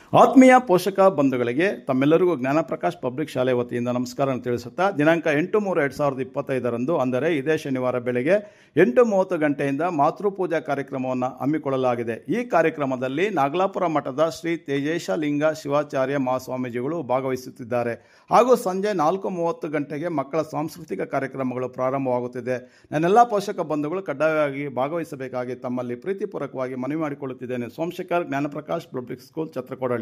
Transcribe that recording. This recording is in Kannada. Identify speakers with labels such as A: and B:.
A: ಆತ್ಮೀಯ ಪೋಷಕ ಬಂಧುಗಳಿಗೆ ತಮ್ಮೆಲ್ಲರಿಗೂ ಜ್ಞಾನಪ್ರಕಾಶ್ ಪಬ್ಲಿಕ್ ಶಾಲೆ ವತಿಯಿಂದ ನಮಸ್ಕಾರ ತಿಳಿಸುತ್ತಾ ದಿನಾಂಕ 8/3/2025 ಅಂದರೆ ಇದೇ ಶನಿವಾರ ಬೆಳಗ್ಗೆ 8:30 ಗಂಟೆಯಿಂದ ಮಾತೃಪೂಜಾ ಕಾರ್ಯಕ್ರಮವನ್ನು ಹಮ್ಮಿಕೊಳ್ಳಲಾಗಿದೆ. ಈ ಕಾರ್ಯಕ್ರಮದಲ್ಲಿ ನಾಗಲಾಪುರ ಮಠದ ಶ್ರೀ ತೇಜೇಶಲಿಂಗ ಶಿವಾಚಾರ್ಯ ಮಹಾಸ್ವಾಮೀಜಿಗಳು ಭಾಗವಹಿಸುತ್ತಿದ್ದಾರೆ. ಹಾಗೂ ಸಂಜೆ 4:30 ಗಂಟೆಗೆ ಮಕ್ಕಳ ಸಾಂಸ್ಕೃತಿಕ ಕಾರ್ಯಕ್ರಮಗಳು ಪ್ರಾರಂಭವಾಗುತ್ತಿದೆ. ನನ್ನೆಲ್ಲ ಪೋಷಕ ಬಂಧುಗಳು ಕಡ್ಡಾಯವಾಗಿ ಭಾಗವಹಿಸಬೇಕಾಗಿ ತಮ್ಮಲ್ಲಿ ಪ್ರೀತಿಪೂರ್ವಕವಾಗಿ ಮನವಿ ಮಾಡಿಕೊಳ್ಳುತ್ತಿದ್ದೇನೆ. Somashekar, Jnanaprakash public school, ಛತ್ರಕೋಡಹಳ್ಳಿ.